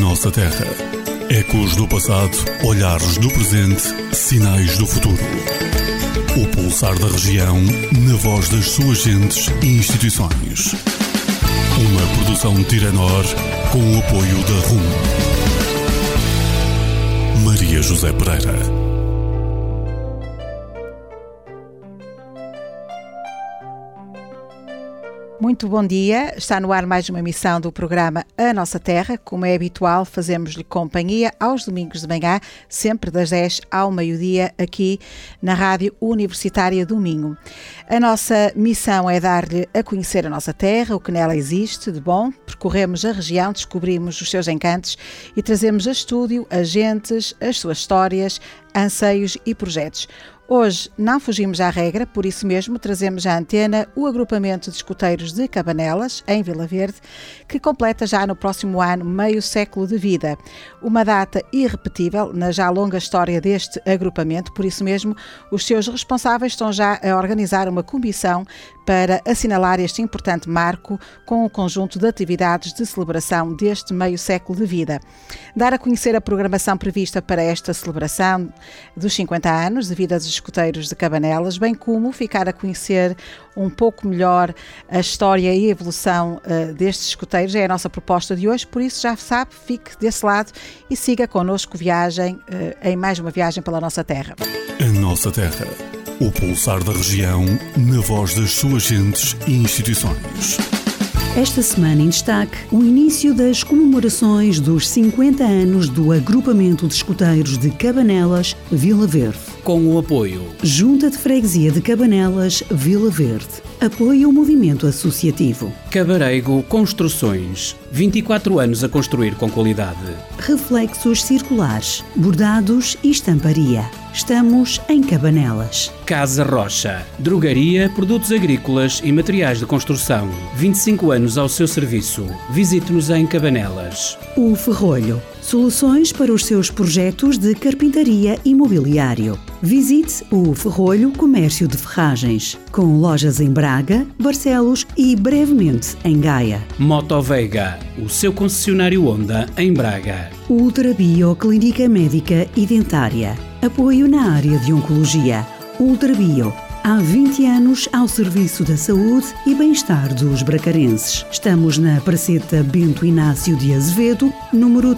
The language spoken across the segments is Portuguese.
nossa terra. Ecos do passado, olhares do presente, sinais do futuro. O pulsar da região, na voz das suas gentes e instituições. Uma produção Tiranor, com o apoio da RUM. Maria José Pereira. Muito bom dia, está no ar mais uma emissão do programa A Nossa Terra. Como é habitual, fazemos-lhe companhia aos domingos de manhã, sempre das 10 ao meio-dia, aqui na Rádio Universitária do Minho. A nossa missão é dar-lhe a conhecer a nossa terra, o que nela existe de bom. Percorremos a região, descobrimos os seus encantos e trazemos a estúdio as gentes, as suas histórias, anseios e projetos. Hoje não fugimos à regra, por isso mesmo trazemos à antena o agrupamento de escuteiros de Cabanelas, em Vila Verde, que completa já no próximo ano meio século de vida. Uma data irrepetível na já longa história deste agrupamento, por isso mesmo os seus responsáveis estão já a organizar uma comissão para assinalar este importante marco com um conjunto de atividades de celebração deste meio século de vida. Dar a conhecer a programação prevista para esta celebração dos 50 anos de vida dos escuteiros de Cabanelas, bem como ficar a conhecer um pouco melhor a história e a evolução destes escuteiros é a nossa proposta de hoje, por isso já sabe, fique desse lado e siga connosco viagem em mais uma viagem pela nossa terra. A nossa terra. O pulsar da região, na voz das suas gentes e instituições. Esta semana em destaque, o início das comemorações dos 50 anos do agrupamento de escuteiros de Cabanelas, Vila Verde. Com o apoio Junta de Freguesia de Cabanelas, Vila Verde. Apoia o movimento associativo. Cabarego Construções, 24 anos a construir com qualidade. Reflexos circulares, bordados e estamparia. Estamos em Cabanelas. Casa Rocha, drogaria, produtos agrícolas e materiais de construção. 25 anos ao seu serviço. Visite-nos em Cabanelas. O Ferrolho, soluções para os seus projetos de carpintaria e mobiliário. Visite o Ferrolho Comércio de Ferragens, com lojas em Braga, Barcelos e brevemente em Gaia. Motoveiga, o seu concessionário Honda em Braga. Ultrabio Clínica Médica e Dentária. Apoio na área de Oncologia. Ultrabio, há 20 anos ao serviço da saúde e bem-estar dos bracarenses. Estamos na Praceta Bento Inácio de Azevedo, número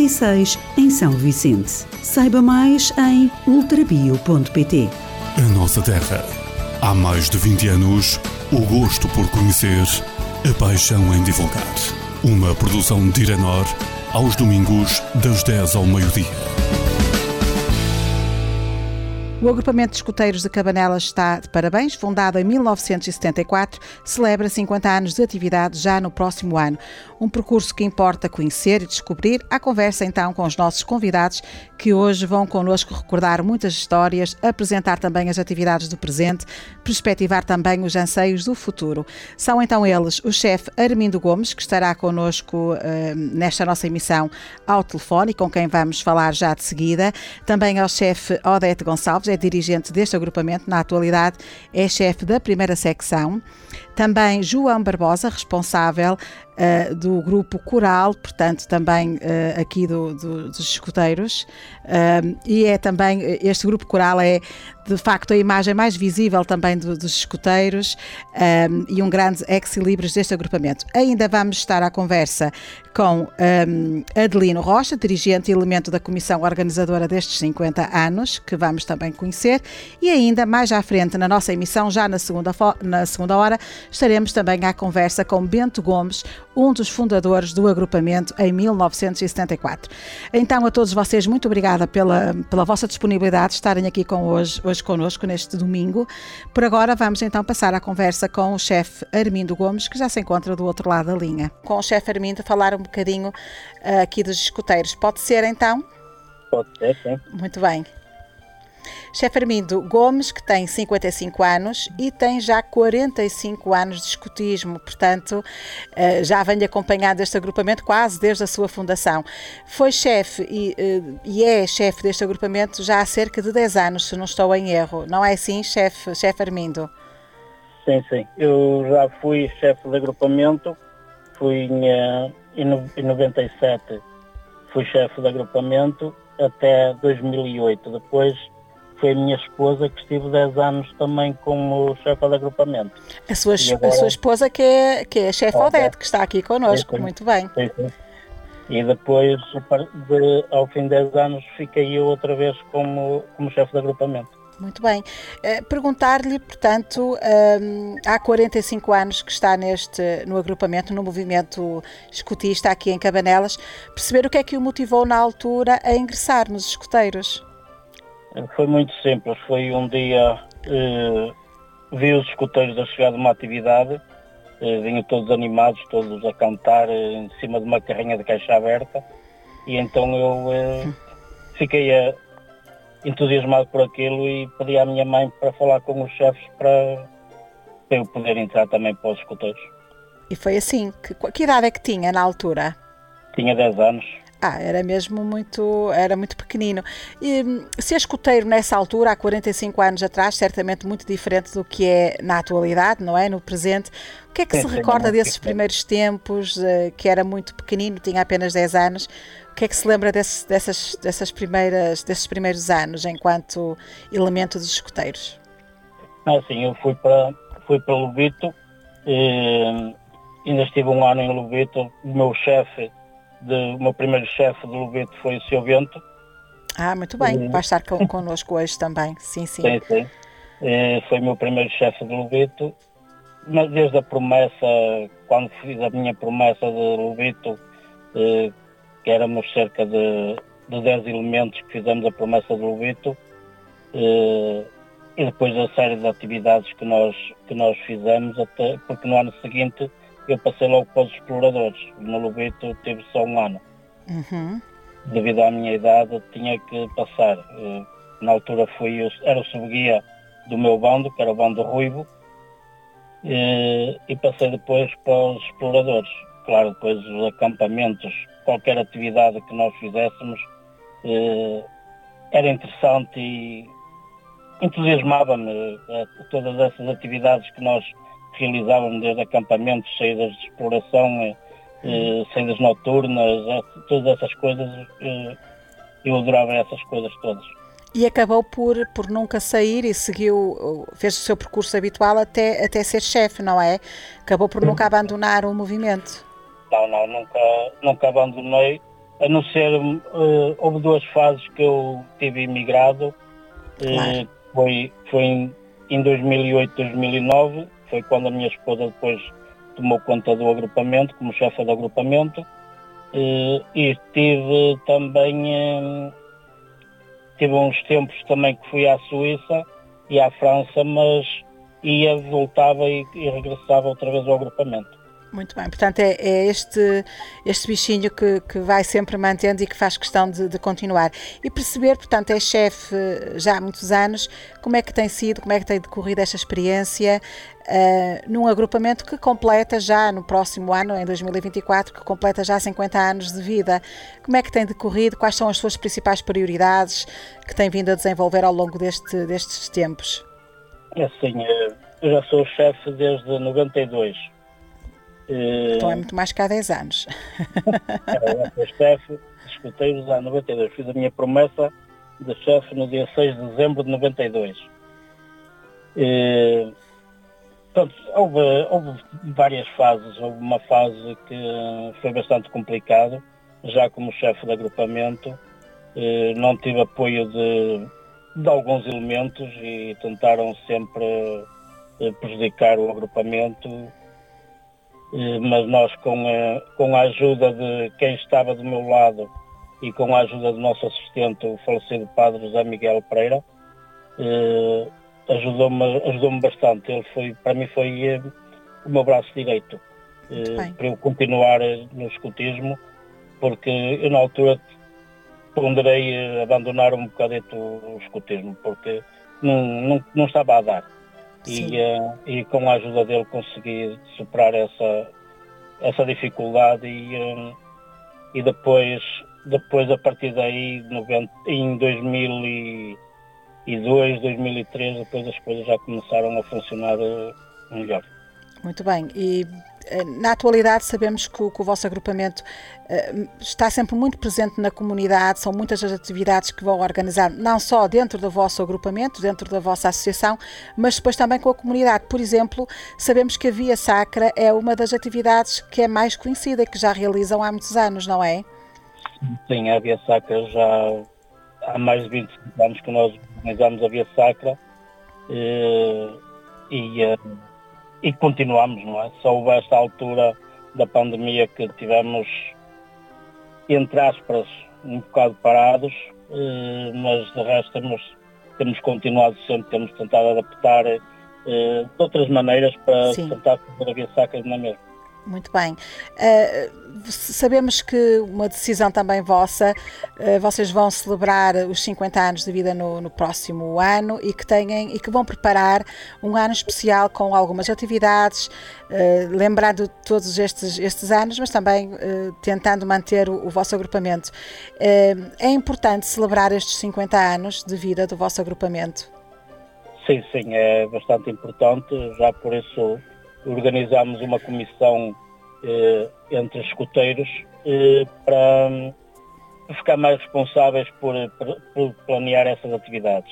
36, em São Vicente. Saiba mais em ultrabio.pt. A nossa terra. Há mais de 20 anos, o gosto por conhecer, a paixão em divulgar. Uma produção de Tiranor, aos domingos, das 10 ao meio-dia. O agrupamento de escuteiros de Cabanelas está de parabéns. Fundado em 1974, celebra 50 anos de atividade já no próximo ano. Um percurso que importa conhecer e descobrir. À conversa então com os nossos convidados, que hoje vão connosco recordar muitas histórias, apresentar também as atividades do presente, perspectivar também os anseios do futuro. São então eles o chefe Armindo Gomes, que estará connosco nesta nossa emissão ao telefone, com quem vamos falar já de seguida. Também ao chefe Odete Gonçalves, é dirigente deste agrupamento, na atualidade é chefe da primeira secção. Também João Barbosa, responsável do grupo coral, portanto também aqui dos escuteiros, e é também, este grupo coral é de facto a imagem mais visível também dos escuteiros e um grande ex-libris deste agrupamento. Ainda vamos estar à conversa com Adelino Rocha, dirigente e elemento da comissão organizadora destes 50 anos, que vamos também conhecer, e ainda mais à frente na nossa emissão, já na segunda hora, estaremos também à conversa com Bento Gomes, um dos fundadores do agrupamento em 1974. Então, a todos vocês, muito obrigada pela vossa disponibilidade de estarem aqui hoje connosco neste domingo. Por agora, vamos então passar a conversa com o chefe Armindo Gomes, que já se encontra do outro lado da linha. Com o chefe Armindo, falar um bocadinho aqui dos escuteiros. Pode ser então? Pode ser, sim. Muito bem. Chefe Armindo Gomes, que tem 55 anos e tem já 45 anos de escutismo, portanto, já vem acompanhando este agrupamento quase desde a sua fundação. Foi chefe e é chefe deste agrupamento já há cerca de 10 anos, se não estou em erro. Não é assim, chefe Armindo? Sim. Eu já fui chefe de agrupamento, fui em 97, fui chefe de agrupamento até 2008. Depois foi a minha esposa que estive 10 anos também como chefe de agrupamento. A sua Agora, esposa que é a chefe Odete, que está aqui connosco. sim. Muito bem. Sim. E depois, ao fim de 10 anos, fiquei eu outra vez como chefe de agrupamento. Muito bem. Perguntar-lhe, portanto, há 45 anos que está no agrupamento, no movimento escutista aqui em Cabanelas, perceber o que é que o motivou na altura a ingressar nos escuteiros? Foi muito simples. Foi um dia, vi os escuteiros a chegar de uma atividade, vinham todos animados, todos a cantar em cima de uma carrinha de caixa aberta, e então eu fiquei entusiasmado por aquilo e pedi à minha mãe para falar com os chefes para eu poder entrar também para os escuteiros. E foi assim. Que idade é que tinha na altura? Tinha 10 anos. Era mesmo era muito pequenino. E ser escuteiro nessa altura, há 45 anos atrás, certamente muito diferente do que é na atualidade, não é? No presente. O que é que se recorda desses primeiros tempos, que era muito pequenino, tinha apenas 10 anos? O que é que se lembra desses primeiros anos enquanto elemento dos escuteiros? Sim, eu fui para Lobito, ainda estive um ano em Lobito. O meu primeiro chefe de Lobito foi o Sr. Bento. Muito bem, vai estar connosco hoje também, sim. Sim. Foi o meu primeiro chefe de Lobito, mas desde a promessa, quando fiz a minha promessa de Lobito, que éramos cerca de 10 elementos que fizemos a promessa de Lobito, e depois a série de atividades que nós fizemos, até porque no ano seguinte eu passei logo para os exploradores. No Lobito tive só um ano. Devido à minha idade tinha que passar. Na altura era o subguia do meu bando, que era o bando Ruivo, e passei depois para os exploradores. Claro, depois os acampamentos, qualquer atividade que nós fizéssemos era interessante e entusiasmava-me. Todas essas atividades que nós realizávamos, desde acampamentos, saídas de exploração, saídas noturnas, todas essas coisas, eu adorava essas coisas todas. E acabou por nunca sair e fez o seu percurso habitual até ser chefe, não é? Acabou por nunca abandonar o movimento. Não, nunca abandonei, a não ser, houve 2 fases que eu tive imigrado. Claro. Foi em 2008, 2009, foi quando a minha esposa depois tomou conta do agrupamento, como chefe do agrupamento, e tive também, tive uns tempos também que fui à Suíça e à França, mas voltava e regressava outra vez ao agrupamento. Muito bem, portanto é este bichinho que vai sempre mantendo e que faz questão de continuar. E perceber, portanto, é chefe já há muitos anos, como é que tem decorrido esta experiência num agrupamento que completa já no próximo ano, em 2024, que completa já 50 anos de vida. Como é que tem decorrido? Quais são as suas principais prioridades que tem vindo a desenvolver ao longo destes tempos? Assim, eu já sou chefe desde 92. Então é muito mais que há 10 anos. Eu fui chefe de escuteiros há 92. Fiz a minha promessa de chefe no dia 6 de dezembro de 92. Portanto, houve várias fases. Houve uma fase que foi bastante complicada. Já como chefe de agrupamento, não tive apoio de alguns elementos e tentaram sempre prejudicar o agrupamento. Mas nós, com a ajuda de quem estava do meu lado e com a ajuda do nosso assistente, o falecido padre José Miguel Pereira, ajudou-me bastante. Para mim foi o meu braço direito, para eu continuar no escutismo, porque eu na altura ponderei abandonar um bocadito o escutismo, porque não estava a dar. E com a ajuda dele consegui superar essa dificuldade e depois a partir daí em 2002, 2003, depois as coisas já começaram a funcionar melhor. Muito bem, e Na atualidade sabemos que o vosso agrupamento está sempre muito presente na comunidade, são muitas as atividades que vão organizar, não só dentro do vosso agrupamento, dentro da vossa associação, mas depois também com a comunidade. Por exemplo, sabemos que a Via Sacra é uma das atividades que é mais conhecida e que já realizam há muitos anos, não é? Sim, a Via Sacra já há mais de 25 anos que nós organizamos a Via Sacra e continuamos, não é? Só houve esta altura da pandemia que tivemos, entre aspas, um bocado parados, mas de resto temos continuado sempre, temos tentado adaptar de outras maneiras para tentar fazer a Via Sacra na mesma. Muito bem. Sabemos que uma decisão também vossa, vocês vão celebrar os 50 anos de vida no próximo ano e que vão preparar um ano especial com algumas atividades, lembrando todos estes anos, mas também tentando manter o vosso agrupamento. É importante celebrar estes 50 anos de vida do vosso agrupamento? Sim, é bastante importante, já por isso organizámos uma comissão entre os escuteiros para ficar mais responsáveis por planear essas atividades.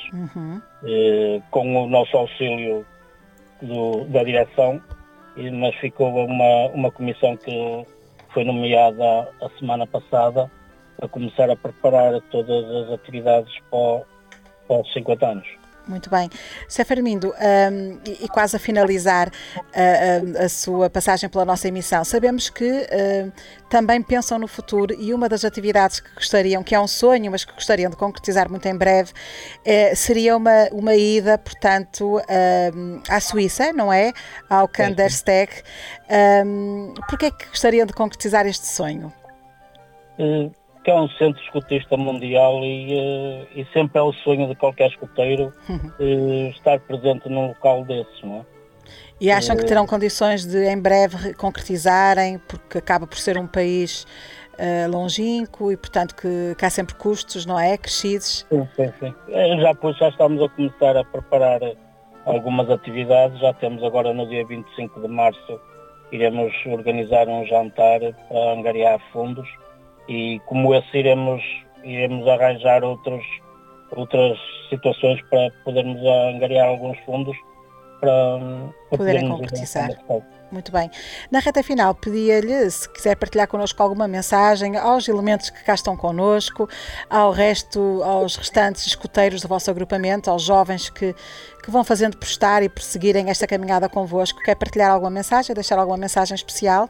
Com o nosso auxílio da direção, mas ficou uma comissão que foi nomeada a semana passada para começar a preparar todas as atividades para os 50 anos. Muito bem. Sr. Armindo, e quase a finalizar a sua passagem pela nossa emissão, sabemos que também pensam no futuro e uma das atividades que gostariam, que é um sonho, mas que gostariam de concretizar muito em breve, seria uma ida, portanto, à Suíça, não é? Ao Kandersteg. Por que é que gostariam de concretizar este sonho? Que é um centro escutista mundial e sempre é o sonho de qualquer escuteiro estar presente num local desses, não é? E acham que terão condições de em breve concretizarem, porque acaba por ser um país longínquo e portanto que há sempre custos, não é? Crescidos. Sim. Já estamos a começar a preparar algumas atividades, já temos agora no dia 25 de março, iremos organizar um jantar para angariar fundos. E como esse iremos arranjar outras situações para podermos angariar alguns fundos para poderem concretizar. Muito bem. Na reta final, pedia-lhe, se quiser partilhar connosco alguma mensagem aos elementos que cá estão connosco, aos restantes escuteiros do vosso agrupamento, aos jovens que vão fazendo prestar e prosseguirem esta caminhada convosco. Quer partilhar alguma mensagem, deixar alguma mensagem especial?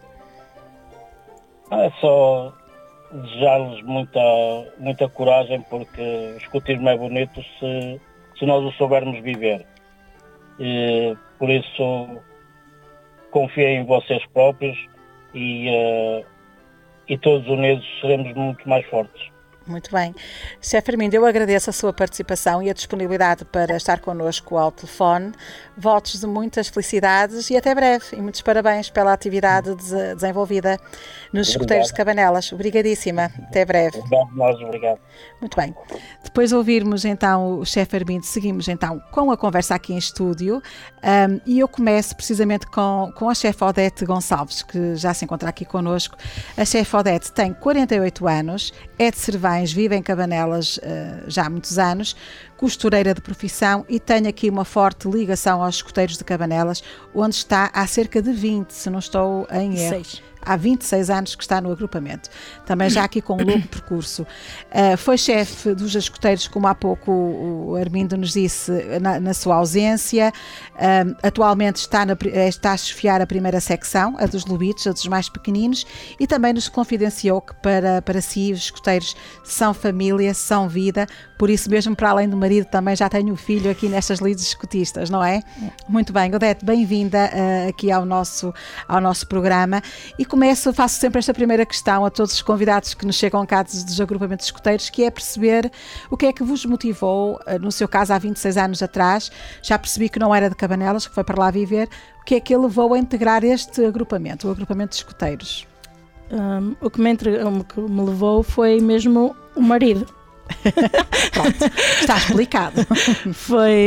É só desejar-lhes muita coragem, porque o escutismo é bonito se nós o soubermos viver. Por isso, confiem em vocês próprios e todos unidos seremos muito mais fortes. Muito bem. Sr. Armindo, eu agradeço a sua participação e a disponibilidade para estar connosco ao telefone. Votos de muitas felicidades e até breve. E muitos parabéns pela atividade desenvolvida nos escuteiros de Cabanelas. Obrigadíssima. Até breve. Obrigado. Muito bem. Depois de ouvirmos então o chefe Armindo, seguimos então com a conversa aqui em estúdio e eu começo precisamente com a chefe Odete Gonçalves, que já se encontra aqui connosco. A chefe Odete tem 48 anos, é de Cervém, vive em Cabanelas já há muitos anos, costureira de profissão e tem aqui uma forte ligação aos escuteiros de Cabanelas, onde está há cerca de 20, se não estou em erro. Há 26 anos que está no agrupamento. Também já aqui com um longo percurso. Foi chefe dos escuteiros, como há pouco o Armindo nos disse, na sua ausência. Atualmente está a chefiar a primeira secção, a dos lobitos, a dos mais pequeninos, e também nos confidenciou que para si os escuteiros são família, são vida, por isso mesmo, para além do marido, também já tenho um filho aqui nestas lides escutistas, não é? Muito bem, Odete, bem-vinda aqui ao nosso programa. E faço sempre esta primeira questão a todos os convidados que nos chegam cá dos agrupamentos escuteiros, que é perceber o que é que vos motivou, no seu caso há 26 anos atrás, já percebi que não era de Cabanelas, que foi para lá viver, o que é que levou a integrar este agrupamento, o agrupamento de escuteiros? O que me levou foi mesmo o marido. Pronto, está explicado.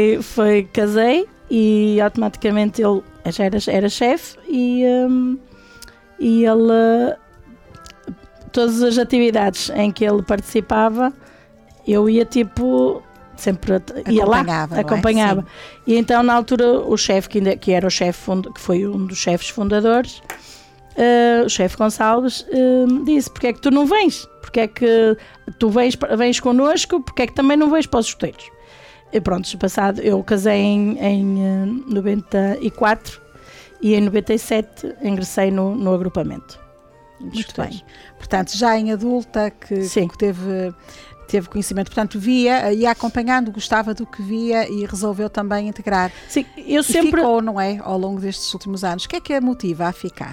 Casei e automaticamente ele já era chefe e e ele, todas as atividades em que ele participava, eu ia sempre ia lá, acompanhava. E então na altura o chefe, que era o chefe, que foi um dos chefes fundadores, o chefe Gonçalves, disse: porque é que tu não vens? Porque é que tu vens connosco? Porque é que também não vens para os escuteiros? E pronto, passado, eu casei em 94 e em 97 ingressei no agrupamento. Muito bem. Portanto, já em adulta que teve conhecimento, portanto ia acompanhando, gostava do que via e resolveu também integrar. Sim, eu sempre... ficou, não é, ao longo destes últimos anos. O que é que a motiva a ficar?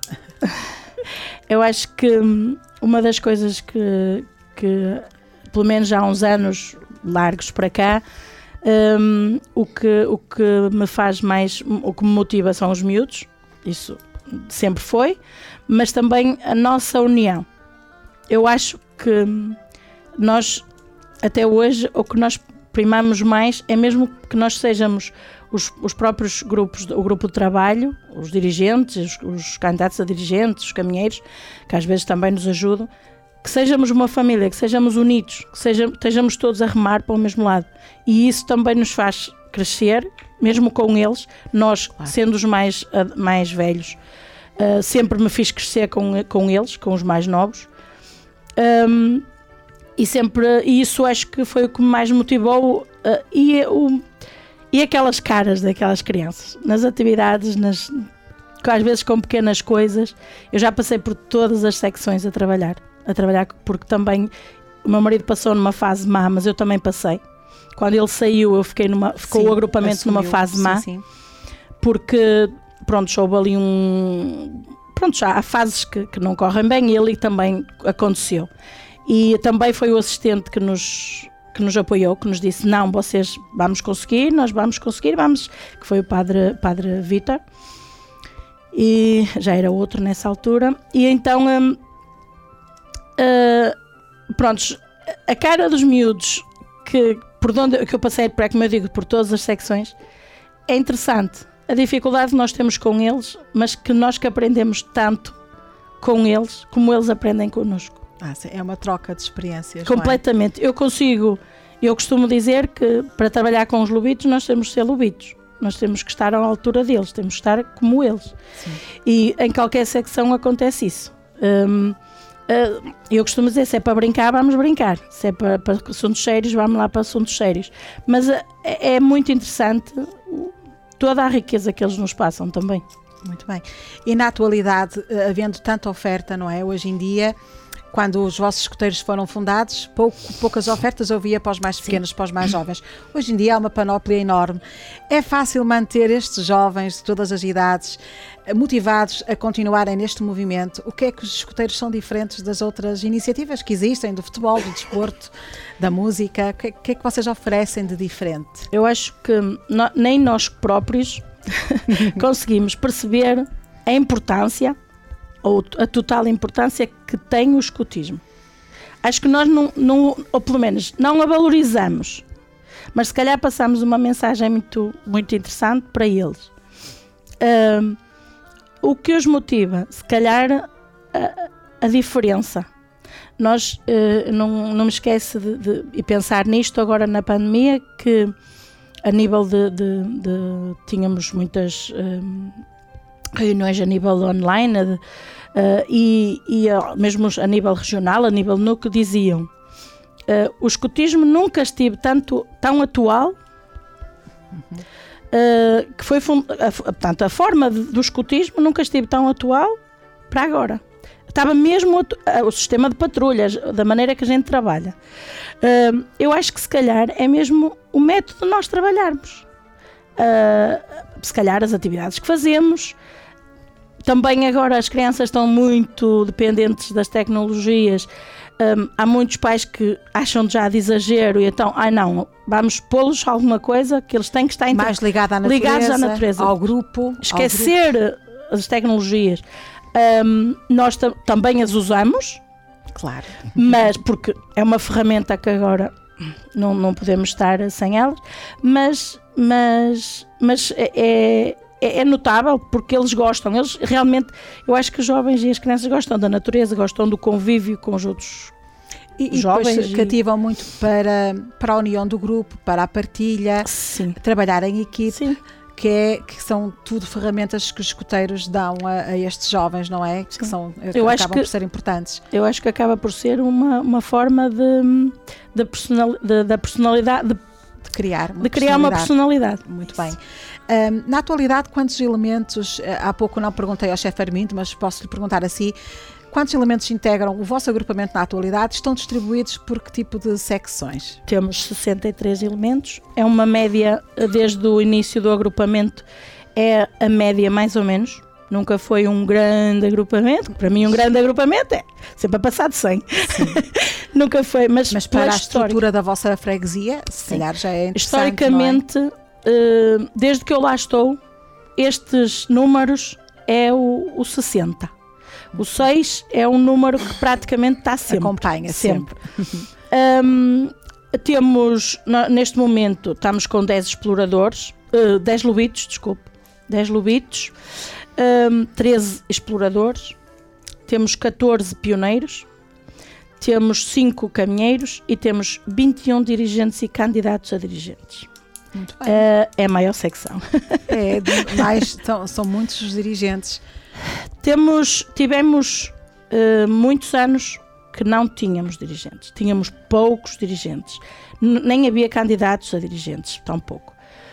Eu acho que uma das coisas que pelo menos há uns anos largos para cá, o que me faz mais, o que me motiva são os miúdos, isso sempre foi, mas também a nossa união. Eu acho que nós, até hoje, o que nós primamos mais é mesmo que nós sejamos os próprios grupos, o grupo de trabalho, os dirigentes, os candidatos a dirigentes, os caminheiros, que às vezes também nos ajudam, que sejamos uma família, que sejamos unidos, que estejamos todos a remar para o mesmo lado. E isso também nos faz crescer, mesmo com eles, nós, sendo os mais velhos, sempre me fiz crescer com eles, com os mais novos. E isso acho que foi o que me mais motivou, e aquelas caras daquelas crianças, nas atividades, às vezes com pequenas coisas. Eu já passei por todas as secções a trabalhar, porque também o meu marido passou numa fase má, mas eu também passei. Quando ele saiu, ficou o agrupamento numa fase má, porque pronto, houve ali já há fases que não correm bem, e ali também aconteceu. E também foi o assistente que nos apoiou, que nos disse: não, vocês vamos conseguir, nós vamos conseguir, que foi o padre Vítor, e já era outro nessa altura. E então, pronto, a cara dos miúdos, que eu passei, como eu digo, por todas as secções, é interessante. A dificuldade que nós temos com eles, mas que nós que aprendemos tanto com eles, como eles aprendem connosco. É uma troca de experiências. Completamente. Não é? Eu costumo dizer que para trabalhar com os lobitos nós temos que ser lobitos. Nós temos que estar à altura deles, temos que estar como eles. Sim. E em qualquer secção acontece isso. Eu costumo dizer, se é para brincar, vamos brincar. Se é para assuntos sérios, vamos lá para assuntos sérios. Mas é muito interessante toda a riqueza que eles nos passam também. Muito bem. E na atualidade, havendo tanta oferta, não é? Hoje em dia, quando os vossos escuteiros foram fundados, poucas ofertas havia para os mais pequenos, para os mais jovens. Hoje em dia há uma panóplia enorme. É fácil manter estes jovens de todas as idades motivados a continuarem neste movimento? O que é que os escuteiros são diferentes das outras iniciativas que existem, do futebol, do desporto, da música? O que é que vocês oferecem de diferente? Eu acho que nem nós próprios conseguimos perceber a importância, ou a total importância que tem o escutismo. Acho que nós não, ou pelo menos não a valorizamos, mas se calhar passamos uma mensagem muito, muito interessante para eles. O que os motiva? Se calhar a diferença. Nós, não me esquece de pensar nisto agora na pandemia, que a nível tínhamos muitas reuniões a nível online, e mesmo a nível regional, a nível núcleo, diziam: o escutismo nunca esteve tão atual, que foi, portanto, a forma do escutismo nunca esteve tão atual para agora. Estava mesmo o sistema de patrulhas, da maneira que a gente trabalha. Eu acho que se calhar é mesmo o método de nós trabalharmos. Se calhar as atividades que fazemos. Também agora as crianças estão muito dependentes das tecnologias. Há muitos pais que acham já de exagero, e então, não, vamos pô-los alguma coisa que eles têm que estar mais ligados à natureza, ao grupo. Esquecer as tecnologias. Nós também as usamos, claro, mas porque é uma ferramenta que agora não podemos estar sem elas, mas é notável porque eles gostam, eles realmente, eu acho que os jovens e as crianças gostam da natureza, gostam do convívio com os outros jovens. Depois cativam muito para a união do grupo, para a partilha, Sim. trabalhar em equipe. Sim. Que são tudo ferramentas que os escoteiros dão a estes jovens, não é? Que acabam por ser importantes. Eu acho que acaba por ser uma forma da personalidade, de criar uma personalidade. Muito bem. Na atualidade, quantos elementos, há pouco não perguntei ao chefe Armindo, mas posso lhe perguntar assim, quantos elementos integram o vosso agrupamento na atualidade? Estão distribuídos por que tipo de secções? Temos 63 elementos, é uma média, desde o início do agrupamento, é a média mais ou menos. Nunca foi um grande agrupamento, para mim um grande agrupamento é sempre a passar de 100. Nunca foi, mas para a estrutura da vossa freguesia, se calhar já é interessante. Historicamente, desde que eu lá estou, estes números é o 60. O 6 é um número que praticamente está sempre. Acompanha sempre. Temos, neste momento, estamos com 10 exploradores, 10 lobitos, 13 exploradores, temos 14 pioneiros, temos 5 caminheiros e temos 21 dirigentes e candidatos a dirigentes. Muito bem. É a maior secção. São muitos os dirigentes. Tivemos muitos anos que não tínhamos dirigentes. Tínhamos poucos dirigentes. Nem havia candidatos a dirigentes, tão pouco.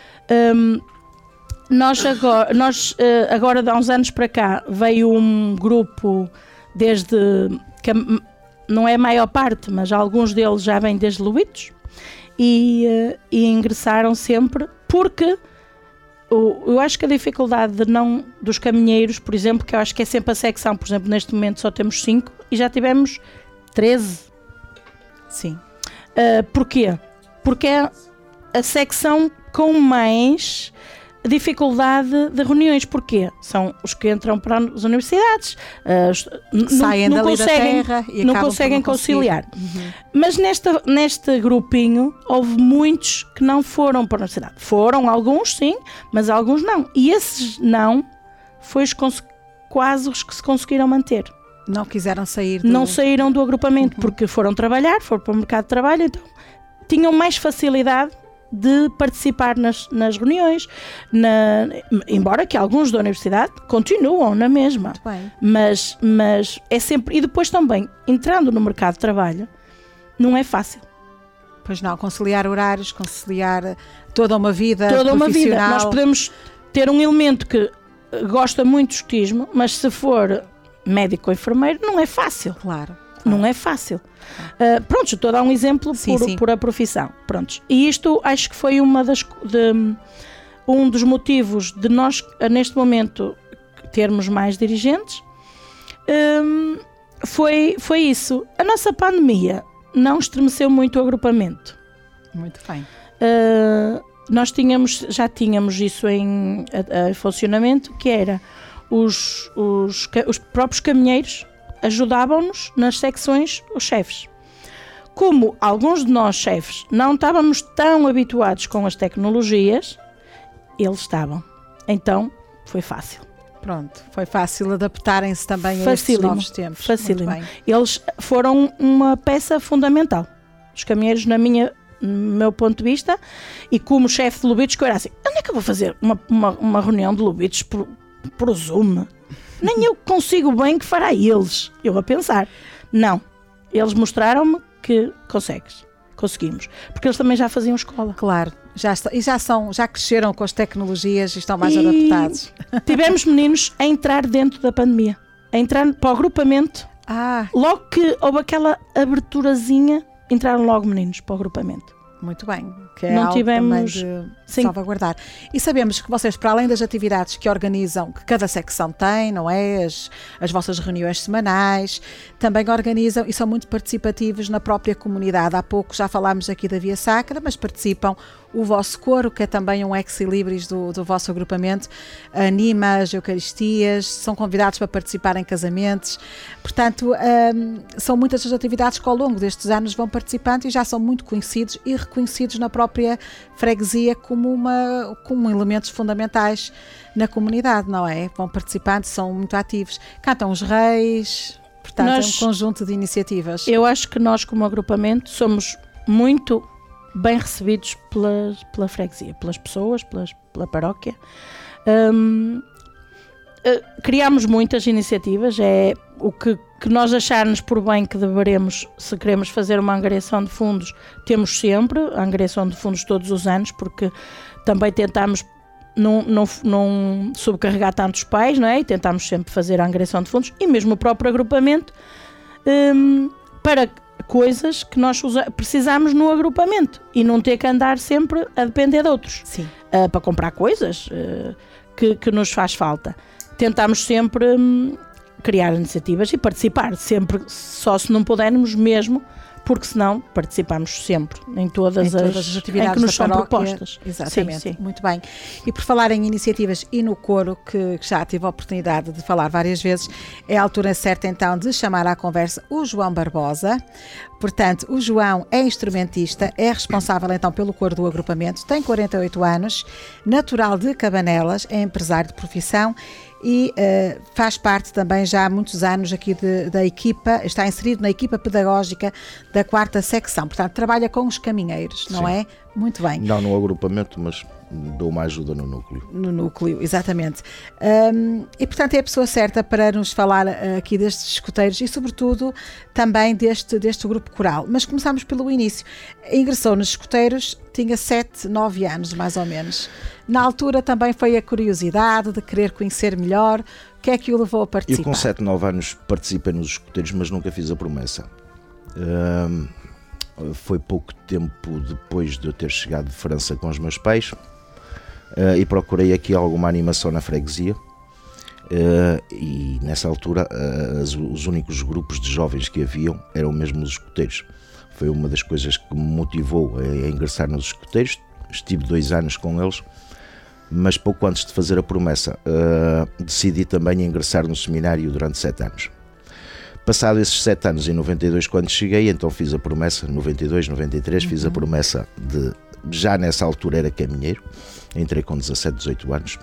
Nós agora, de há uns anos para cá, veio um grupo desde... que não é a maior parte, mas alguns deles já vêm desde Lobitos e ingressaram sempre porque... Eu acho que a dificuldade dos caminheiros, por exemplo, que eu acho que é sempre a secção, por exemplo, neste momento só temos 5 e já tivemos 13. Sim. Porquê? Porque é a secção com mais dificuldade de reuniões. Porquê? São os que entram para as universidades, saem dali da terra e não conseguem conciliar. Uhum. Mas neste grupinho houve muitos que não foram para a universidade. Foram alguns, sim, mas alguns não. E esses não foi quase os que se conseguiram manter. Não quiseram sair Não saíram do agrupamento, porque foram trabalhar, foram para o mercado de trabalho, então tinham mais facilidade de participar nas reuniões, embora que alguns da universidade continuam na mesma. Muito bem. Mas é sempre... E depois também, entrando no mercado de trabalho, não é fácil. Pois não, conciliar horários, conciliar toda uma vida profissional. Toda uma vida. Nós podemos ter um elemento que gosta muito de escotismo, mas se for médico ou enfermeiro, não é fácil. Claro. Não é fácil. Pronto, estou a dar um exemplo por a profissão. Prontos. E isto acho que foi um dos motivos de nós, neste momento, termos mais dirigentes. Foi isso. A nossa pandemia não estremeceu muito o agrupamento. Muito bem. Nós já tínhamos isso em funcionamento, que era os próprios caminheiros ajudavam-nos nas secções, os chefes. Como alguns de nós, chefes, não estávamos tão habituados com as tecnologias, eles estavam. Então, foi fácil. Pronto, foi fácil adaptarem-se também a estes novos tempos. Facílimo. Eles foram uma peça fundamental. Os caminheiros, no meu ponto de vista, e como chefe de Lobitos, que eu era assim, onde é que eu vou fazer uma reunião de Lobitos por Zoom? Nem eu consigo bem que fará eles. Eu a pensar. Não. Eles mostraram-me que conseguimos. Porque eles também já faziam escola. Claro. Já cresceram com as tecnologias e estão mais adaptados. Tivemos meninos a entrar dentro da pandemia. A entrar para o agrupamento. Logo que houve aquela aberturazinha, entraram logo meninos para o agrupamento. Muito bem, que é não algo tivemos também de salvaguardar. E sabemos que vocês, para além das atividades que organizam, que cada secção tem, não é? As vossas reuniões semanais, também organizam e são muito participativos na própria comunidade. Há pouco já falámos aqui da Via Sacra, mas participam o vosso coro, que é também um ex-libris do vosso agrupamento, anima as Eucaristias, são convidados para participar em casamentos. Portanto, são muitas as atividades que ao longo destes anos vão participando e já são muito conhecidos e reconhecidos reconhecidos na própria freguesia como elementos fundamentais na comunidade, não é? Vão participando, são muito ativos. Cantam os reis, portanto é um conjunto de iniciativas. Eu acho que nós, como agrupamento, somos muito bem recebidos pela freguesia, pelas pessoas, pela paróquia. Criámos muitas iniciativas, é o que nós acharmos por bem que deveremos, se queremos fazer uma angariação de fundos, temos sempre a angariação de fundos todos os anos, porque também tentamos não subcarregar tantos pais, não é? E tentamos sempre fazer a angariação de fundos, e mesmo o próprio agrupamento, para coisas que nós precisamos no agrupamento e não ter que andar sempre a depender de outros. Sim. Para comprar coisas que nos faz falta. Tentamos sempre criar iniciativas e participar, sempre, só se não pudermos mesmo, porque senão participamos sempre em todas as atividades em que nos são propostas. Exatamente, sim. Muito bem. E por falar em iniciativas e no coro, que já tive a oportunidade de falar várias vezes, é a altura certa então de chamar à conversa o João Barbosa. Portanto, o João é instrumentista, é responsável então pelo coro do agrupamento, tem 48 anos, natural de Cabanelas, é empresário de profissão e faz parte também já há muitos anos aqui da equipa, está inserido na equipa pedagógica da 4ª secção, portanto trabalha com os caminheiros, não é? Muito bem. Não no agrupamento, mas dou uma ajuda no núcleo. No núcleo, exatamente. E portanto é a pessoa certa para nos falar aqui destes escuteiros e sobretudo também deste grupo coral. Mas começamos pelo início. Ingressou nos escuteiros, tinha 7, 9 anos mais ou menos. Na altura também foi a curiosidade de querer conhecer melhor. O que é que o levou a participar? Eu com 7, 9 anos participei nos escuteiros, mas nunca fiz a promessa. Foi pouco tempo depois de eu ter chegado de França com os meus pais e procurei aqui alguma animação na freguesia e nessa altura os únicos grupos de jovens que haviam eram mesmo os escuteiros. Foi uma das coisas que me motivou a ingressar nos escuteiros. Estive 2 anos com eles, mas pouco antes de fazer a promessa decidi também ingressar no seminário durante 7 anos. Passado esses 7 anos, em 92, quando cheguei, então fiz a promessa, 92, 93, fiz a promessa de, já nessa altura era caminheiro, entrei com 17, 18 anos,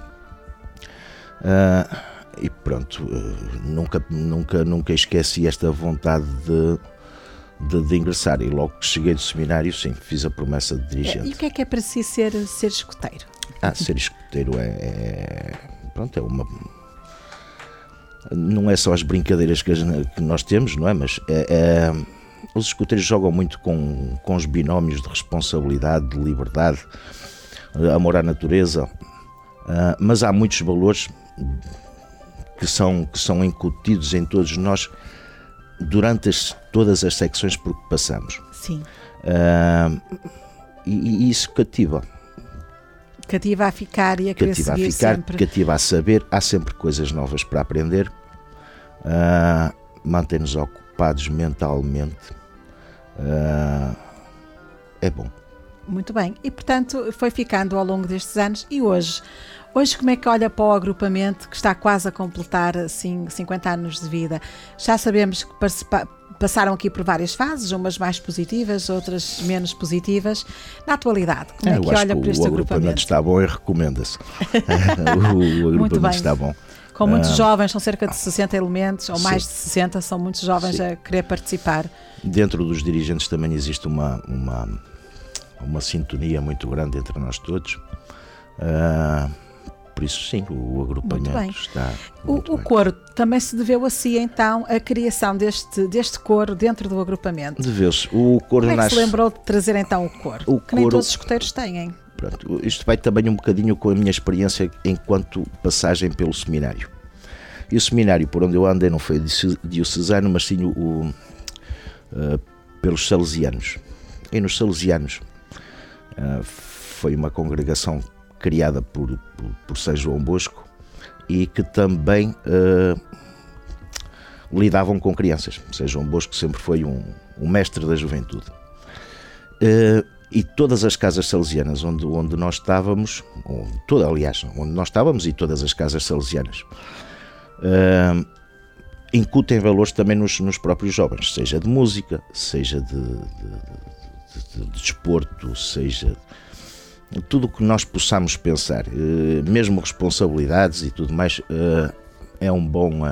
e pronto, nunca esqueci esta vontade de ingressar, e logo que cheguei do seminário, sim, fiz a promessa de dirigente. E o que é para si ser escuteiro? Ser escuteiro pronto, é uma... Não é só as brincadeiras que nós temos, não é? Mas os escuteiros jogam muito com os binómios de responsabilidade, de liberdade, amor à natureza, mas há muitos valores que são incutidos em todos nós durante todas as secções por que passamos. Sim. E isso cativa. Cativa a ficar e a querer seguir sempre. Cativa a saber, há sempre coisas novas para aprender, mantém-nos ocupados mentalmente, é bom. Muito bem, e portanto foi ficando ao longo destes anos. E hoje como é que olha para o agrupamento que está quase a completar assim, 50 anos de vida? Já sabemos que passaram aqui por várias fases, umas mais positivas, outras menos positivas. Na atualidade, como é que olha para este agrupamento? O agrupamento está bom e recomenda-se. O agrupamento está bom. Com muitos jovens, são cerca de 60 elementos, ou mais de 60, são muitos jovens a querer participar. Dentro dos dirigentes também existe uma sintonia muito grande entre nós todos. Por isso, sim, o agrupamento está muito bem. O coro também se deveu a si, então, a criação deste coro dentro do agrupamento? Deveu-se. O coro Como é que se lembrou de trazer, então, o coro? Que nem todos os escuteiros têm. Pronto, isto vai também um bocadinho com a minha experiência enquanto passagem pelo seminário. E o seminário por onde eu andei não foi diocesano, mas sim pelos salesianos. E nos salesianos foi uma congregação criada por São João Bosco e que também lidavam com crianças. São João Bosco sempre foi um mestre da juventude. E todas as casas salesianas onde nós estávamos, onde nós estávamos e todas as casas salesianas, incutem valores também nos próprios jovens, seja de música, seja de de desporto, seja tudo o que nós possamos pensar, mesmo responsabilidades e tudo mais, é um bom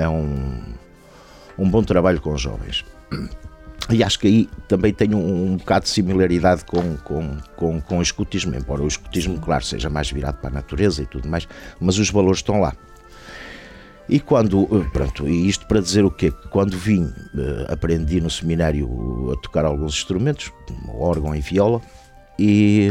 trabalho com os jovens. E acho que aí também tenho um bocado de similaridade com o escotismo, embora o escotismo, claro, seja mais virado para a natureza e tudo mais, mas os valores estão lá. E e isto para dizer o quê? Quando vim, aprendi no seminário a tocar alguns instrumentos, órgão e viola, e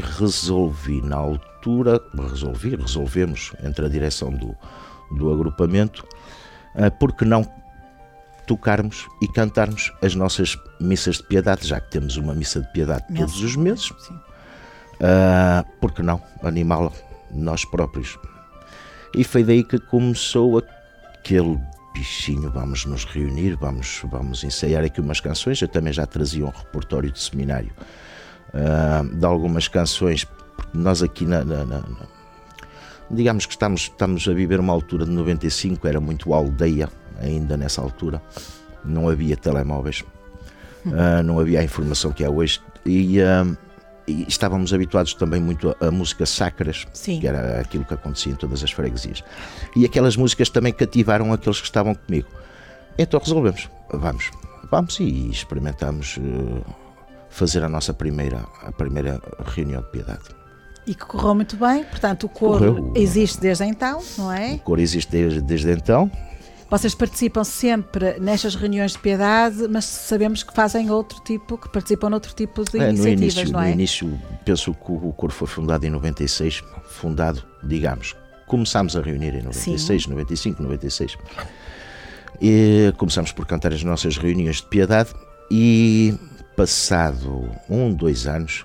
resolvemos entre a direção do agrupamento, porque não tocarmos e cantarmos as nossas missas de piedade, já que temos uma missa de piedade todos os meses, porque não animá-la nós próprios? E foi daí que começou aquele bichinho, vamos nos reunir, vamos ensaiar aqui umas canções. Eu também já trazia um repertório de seminário de algumas canções, porque nós aqui digamos que estamos a viver uma altura de 95, era muito aldeia ainda nessa altura, não havia telemóveis, não havia a informação que há hoje, e estávamos habituados também muito a músicas sacras, Sim. Que era aquilo que acontecia em todas as freguesias, e aquelas músicas também cativaram aqueles que estavam comigo. Então resolvemos, vamos e experimentamos fazer a nossa primeira reunião de piedade. E que correu muito bem, portanto o coro existe desde então, não é? O coro existe desde então. Vocês participam sempre nestas reuniões de piedade, mas sabemos que participam noutro tipo de iniciativas, não é? No início, penso que o coro foi fundado em 96, começámos a reunir em 96, Sim. 95, 96. E começámos por cantar as nossas reuniões de piedade e passado 2 anos,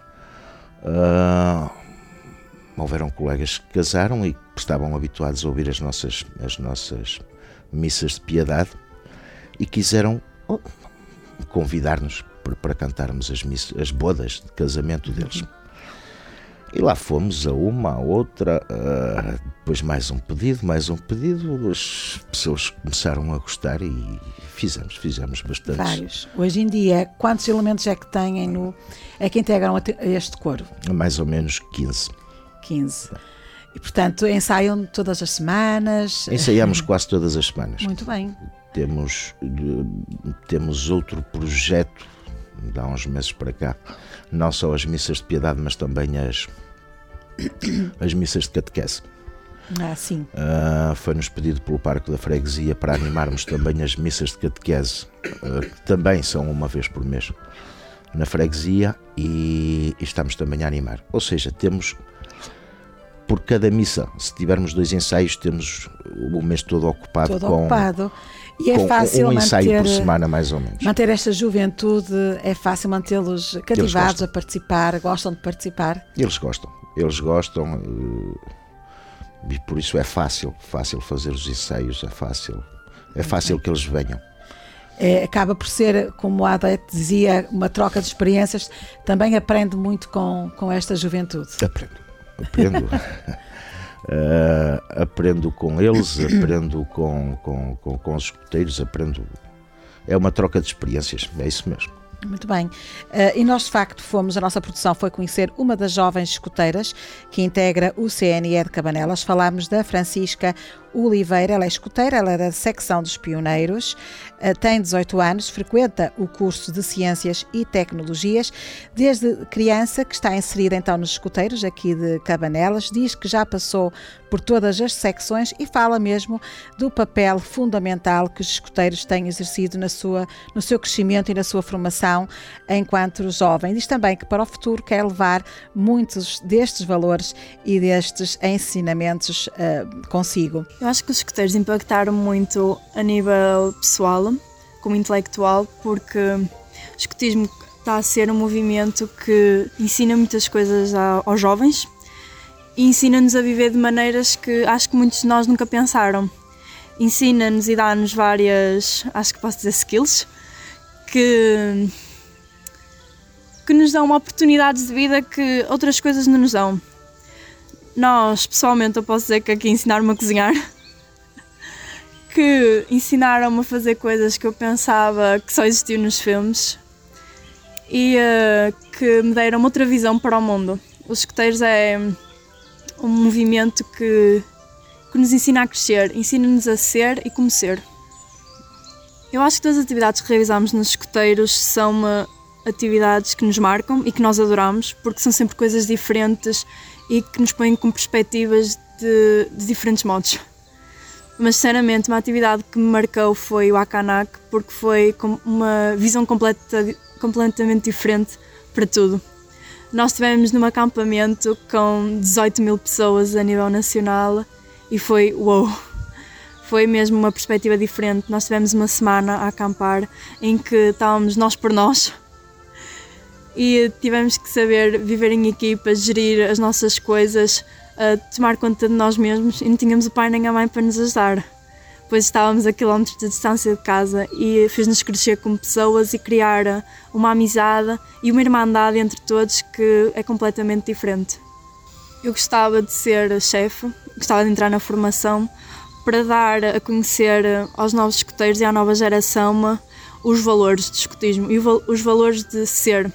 houveram colegas que casaram e que estavam habituados a ouvir as nossas missas de piedade e quiseram convidar-nos para cantarmos as bodas de casamento deles. E lá fomos a uma, a outra, depois mais um pedido, as pessoas começaram a gostar e fizemos bastantes. Vários. Hoje em dia, quantos elementos é que têm que integram este coro? Mais ou menos 15. 15. E, portanto, ensaiam todas as semanas? Ensaiamos quase todas as semanas. Muito bem. Temos outro projeto, de há uns meses para cá, não só as missas de piedade, mas também as missas de catequese. Sim. Foi-nos pedido pelo Parque da Freguesia para animarmos também as missas de catequese, que também são uma vez por mês na freguesia, e estamos também a animar. Ou seja, temos... Por cada missa, se tivermos 2 ensaios, temos o mês todo ocupado. E é fácil um ensaio por semana, mais ou menos. Manter esta juventude, é fácil mantê-los cativados a participar, gostam de participar? Eles gostam, e por isso é fácil fazer os ensaios, é fácil que eles venham. Acaba por ser, como a Adete dizia, uma troca de experiências. Também aprende muito com esta juventude. Aprendo com eles, aprendo com os escuteiros, é uma troca de experiências, é isso mesmo. Muito bem. E nós, de facto, a nossa produção foi conhecer uma das jovens escuteiras que integra o CNE de Cabanelas. Falámos da Francisca Oliveira. Ela é escuteira, ela é da secção dos pioneiros, tem 18 anos, frequenta o curso de Ciências e Tecnologias. Desde criança que está inserida então nos escuteiros aqui de Cabanelas, diz que já passou por todas as secções e fala mesmo do papel fundamental que os escuteiros têm exercido no seu crescimento e na sua formação enquanto jovem. Diz também que para o futuro quer levar muitos destes valores e destes ensinamentos consigo. Eu acho que os escuteiros impactaram muito a nível pessoal, como intelectual, porque o escutismo está a ser um movimento que ensina muitas coisas aos jovens e ensina-nos a viver de maneiras que acho que muitos de nós nunca pensaram. Ensina-nos e dá-nos várias, acho que posso dizer, skills, que nos dão oportunidades de vida que outras coisas não nos dão. Nós, pessoalmente, eu posso dizer que aqui ensinaram-me a cozinhar, que ensinaram-me a fazer coisas que eu pensava que só existiam nos filmes, e que me deram outra visão para o mundo. Os escuteiros é um movimento que nos ensina a crescer, ensina-nos a ser e como ser. Eu acho que todas as atividades que realizamos nos escuteiros são atividades que nos marcam e que nós adoramos, porque são sempre coisas diferentes e que nos põem com perspectivas de diferentes modos. Mas, sinceramente, uma atividade que me marcou foi o Akanak, porque foi uma visão completamente diferente para tudo. Nós estivemos num acampamento com 18 mil pessoas a nível nacional e foi uou! Foi mesmo uma perspectiva diferente. Nós tivemos uma semana a acampar em que estávamos nós por nós e tivemos que saber viver em equipas, gerir as nossas coisas, tomar conta de nós mesmos, e não tínhamos o pai nem a mãe para nos ajudar, pois estávamos a quilómetros de distância de casa, e fez-nos crescer como pessoas e criar uma amizade e uma irmandade entre todos que é completamente diferente. Eu gostava de ser chefe, gostava de entrar na formação para dar a conhecer aos novos escuteiros e à nova geração os valores do escutismo e os valores de ser.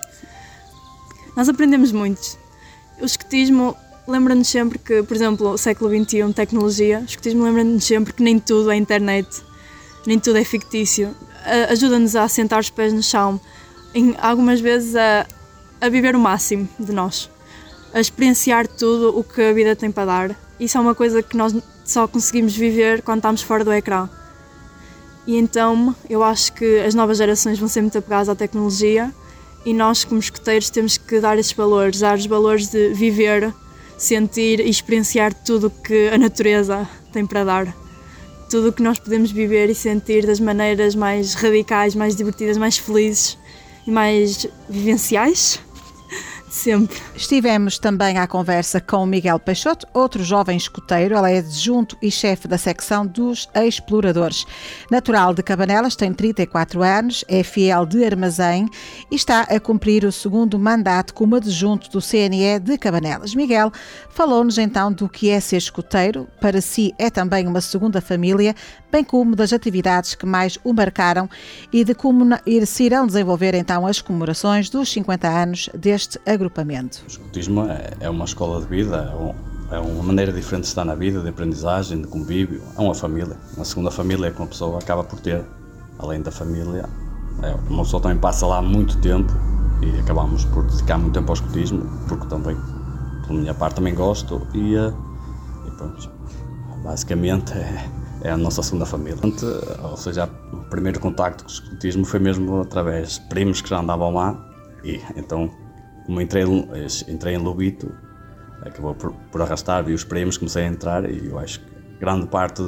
Nós aprendemos muito. O escutismo lembra-nos sempre que, por exemplo, o século XXI, tecnologia, o escutismo lembra-nos sempre que nem tudo é internet, nem tudo é fictício. Ajuda-nos a assentar os pés no chão, algumas vezes a viver o máximo de nós, a experienciar tudo o que a vida tem para dar. Isso é uma coisa que nós só conseguimos viver quando estamos fora do ecrã. E então eu acho que as novas gerações vão ser muito apegadas à tecnologia e nós, como escuteiros, temos que dar esses valores, dar os valores de viver, sentir e experienciar tudo o que a natureza tem para dar. Tudo o que nós podemos viver e sentir das maneiras mais radicais, mais divertidas, mais felizes e mais vivenciais. Sempre. Estivemos também à conversa com o Miguel Peixoto, outro jovem escuteiro. Ele é adjunto e chefe da secção dos exploradores. Natural de Cabanelas, tem 34 anos, é fiel de Armazém e está a cumprir o segundo mandato como adjunto do CNE de Cabanelas. Miguel falou-nos então do que é ser escuteiro. Para si é também uma segunda família, bem como das atividades que mais o marcaram e de como se irão desenvolver então as comemorações dos 50 anos deste agrupamento. O escutismo é uma escola de vida, é uma maneira diferente de estar na vida, de aprendizagem, de convívio, é uma família. Uma segunda família que uma pessoa acaba por ter, além da família. Uma pessoa também passa lá muito tempo e acabamos por dedicar muito tempo ao escutismo, porque também, pela minha parte, também gosto e pronto, basicamente é a nossa segunda família. Ou seja, o primeiro contacto com o escutismo foi mesmo através de primos que já andavam lá e então, como entrei em Lobito, acabou por arrastar, vi os primos, comecei a entrar e eu acho que grande parte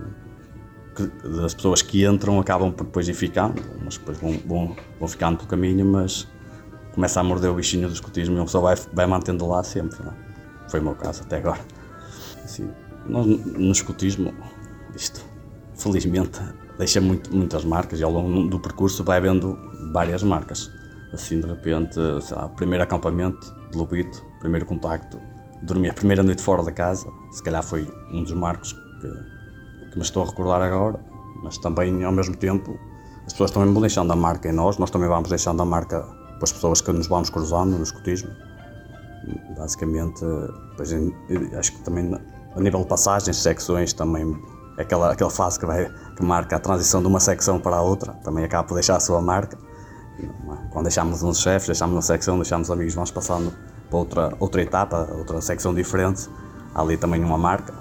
das pessoas que entram acabam por depois ir ficando, mas depois vão ficando pelo caminho, mas começa a morder o bichinho do escutismo e uma pessoa vai mantendo lá sempre, não? Foi o meu caso até agora. Assim, nós, no escutismo, isto felizmente deixa muitas marcas e ao longo do percurso vai havendo várias marcas. Assim, de repente, primeiro acampamento de Lobito, primeiro contacto, dormi a primeira noite fora da casa, se calhar foi um dos marcos que me estou a recordar agora, mas também, ao mesmo tempo, as pessoas também vão deixando a marca em nós também vamos deixando a marca para as pessoas que nos vamos cruzando no escutismo. Basicamente, depois, acho que também, a nível de passagens, secções, também, aquela fase que marca a transição de uma secção para a outra, também acaba por deixar a sua marca. Quando deixamos uns chefes, deixamos uma secção, deixamos amigos, vamos passando para outra etapa, outra secção diferente, há ali também uma marca.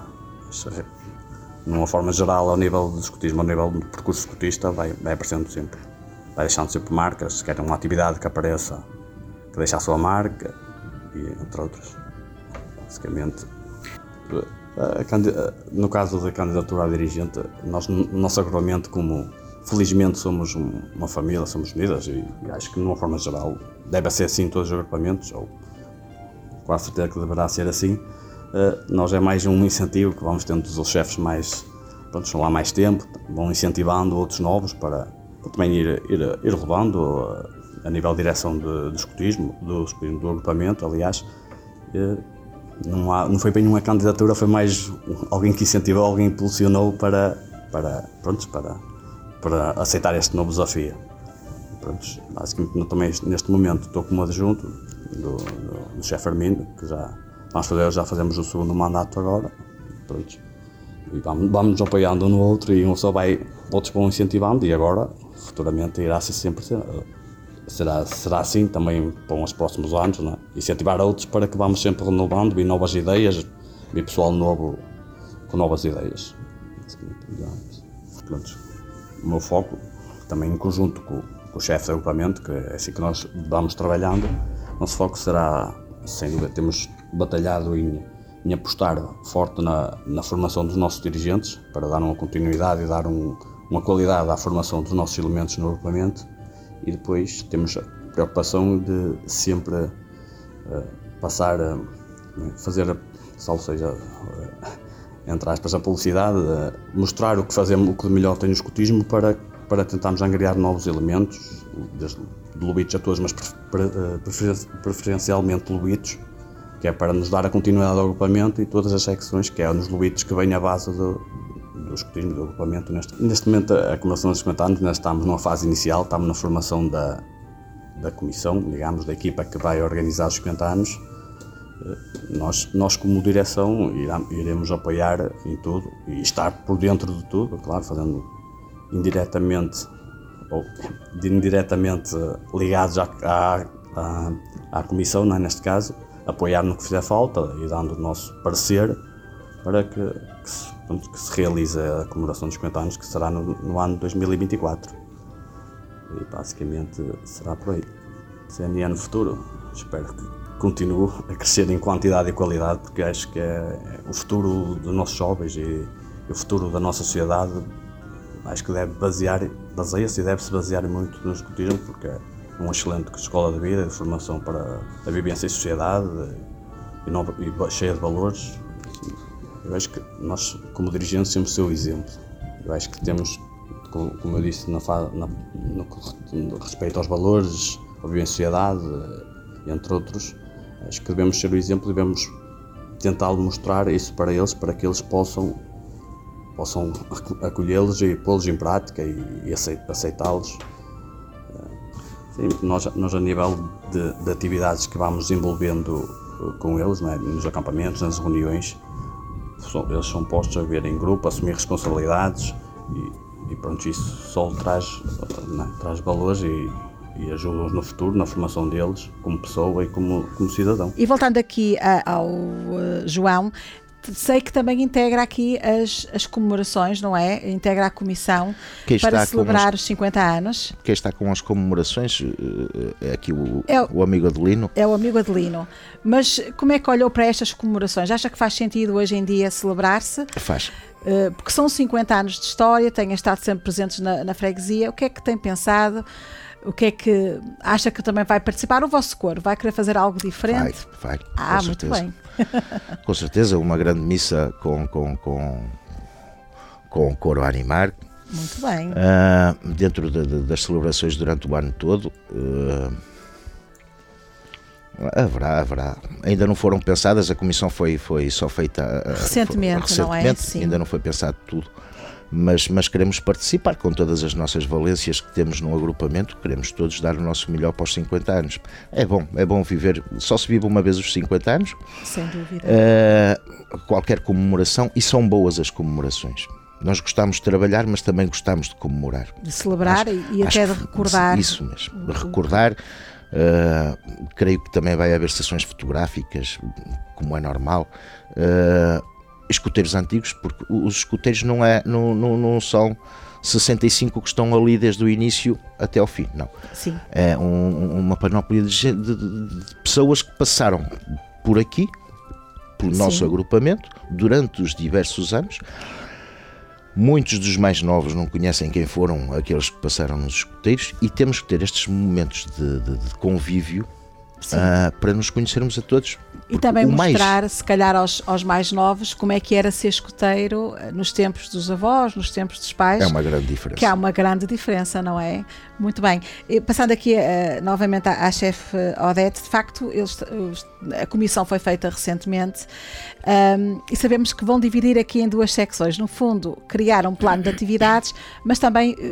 De uma forma geral, ao nível do escutismo, ao nível do percurso escutista, vai aparecendo sempre, vai deixando sempre marcas, quer uma atividade que apareça, que deixa a sua marca, e entre outros. Basicamente, no caso da candidatura a dirigente, nós, no nosso agrupamento, como felizmente somos uma família, somos unidas e acho que de uma forma geral deve ser assim em todos os agrupamentos, ou quase certeza que deverá ser assim. Nós é mais um incentivo que vamos tendo os chefes mais, pronto, estão lá mais tempo, vão incentivando outros novos para também ir levando a nível de direção do escutismo, do agrupamento, aliás. Não foi bem uma candidatura, foi mais alguém que incentivou, alguém que impulsionou para aceitar este novo desafio. pronto, basicamente também neste momento estou como adjunto do chefe Armindo, que já fazemos o segundo mandato agora, pronto, e vamos nos apoiando um no outro e outros vão incentivando, e agora futuramente irá ser sempre será assim também para os próximos anos, não é? Incentivar outros para que vamos sempre renovando, e novas ideias, e pessoal novo com novas ideias. Pronto, o meu foco também em conjunto com o chefe de agrupamento, que é assim que nós vamos trabalhando, nosso foco será, sem dúvida, temos batalhado em apostar forte na formação dos nossos dirigentes, para dar uma continuidade e dar uma qualidade à formação dos nossos elementos no agrupamento, e depois temos a preocupação de sempre passar a fazer, salvo seja, entre aspas, a publicidade, mostrar o que fazemos, o que de melhor tem no escotismo, para tentarmos angariar novos elementos, desde lobitos a todos, mas preferencialmente lobitos, que é para nos dar a continuidade ao agrupamento, e todas as secções, que é nos lobitos que vem a base do escotismo, do agrupamento. Neste momento, a comemoração dos 50 anos, nós estamos numa fase inicial, estamos na formação da comissão, digamos, da equipa que vai organizar os 50 anos. Nós como direção iremos apoiar em tudo e estar por dentro de tudo, claro, fazendo indiretamente ou indiretamente ligados à comissão, não é, neste caso, apoiar no que fizer falta e dando o nosso parecer para que se realize a comemoração dos 50 anos, que será no ano 2024. E basicamente será por aí. CNE no futuro, espero que continue a crescer em quantidade e qualidade, porque acho que é o futuro dos nossos jovens e o futuro da nossa sociedade. Acho que baseia-se e deve-se basear muito no escotismo, porque é uma excelente escola de vida, de formação para a vivência em sociedade e cheia de valores. Eu acho que nós, como dirigentes, temos o seu exemplo. Eu acho que temos, como eu disse, no respeito aos valores, a viver em sociedade, entre outros, acho que devemos ser o exemplo e devemos tentar mostrar isso para eles, para que eles possam acolhê-los e pô-los em prática e aceitá-los. Sim, nós a nível de atividades que vamos desenvolvendo com eles, não é? Nos acampamentos, nas reuniões, eles são postos a viver em grupo, a assumir responsabilidades e pronto, isso só traz valores e ajuda-os no futuro, na formação deles, como pessoa e como cidadão. E voltando aqui ao João, sei que também integra aqui as comemorações, não é? Integra a comissão para celebrar os 50 anos. Quem está com as comemorações é aqui o amigo Adelino. É o amigo Adelino. Mas como é que olhou para estas comemorações? Acha que faz sentido hoje em dia celebrar-se? Faz. Porque são 50 anos de história, têm estado sempre presentes na freguesia. O que é que tem pensado? O que é que acha que também vai participar? O vosso coro vai querer fazer algo diferente? Vai. Muito bem. Com certeza, uma grande missa com o coro a animar. Muito bem. Dentro das celebrações durante o ano todo, haverá. Ainda não foram pensadas, a comissão foi só feita recentemente, não é? Sim. Ainda não foi pensado tudo. Mas queremos participar com todas as nossas valências que temos no agrupamento, queremos todos dar o nosso melhor para os 50 anos. É bom viver, só se vive uma vez os 50 anos. Sem dúvida. Qualquer comemoração, e são boas as comemorações. Nós gostamos de trabalhar, mas também gostamos de comemorar. De celebrar e até de recordar. Isso mesmo, de recordar. Creio que também vai haver sessões fotográficas, como é normal. Escoteiros antigos, porque os escoteiros não são 65 que estão ali desde o início até ao fim, não. Sim. É uma panóplia de pessoas que passaram por aqui, pelo nosso agrupamento, durante os diversos anos. Muitos dos mais novos não conhecem quem foram aqueles que passaram nos escoteiros, e temos que ter estes momentos de convívio para nos conhecermos a todos. E também mostrar, se calhar, aos mais novos como é que era ser escoteiro nos tempos dos avós, nos tempos dos pais. É uma grande diferença. Que há uma grande diferença, não é? Muito bem. E, passando aqui novamente à chefe Odete, de facto, a comissão foi feita recentemente e sabemos que vão dividir aqui em duas secções. No fundo, criar um plano de atividades, mas também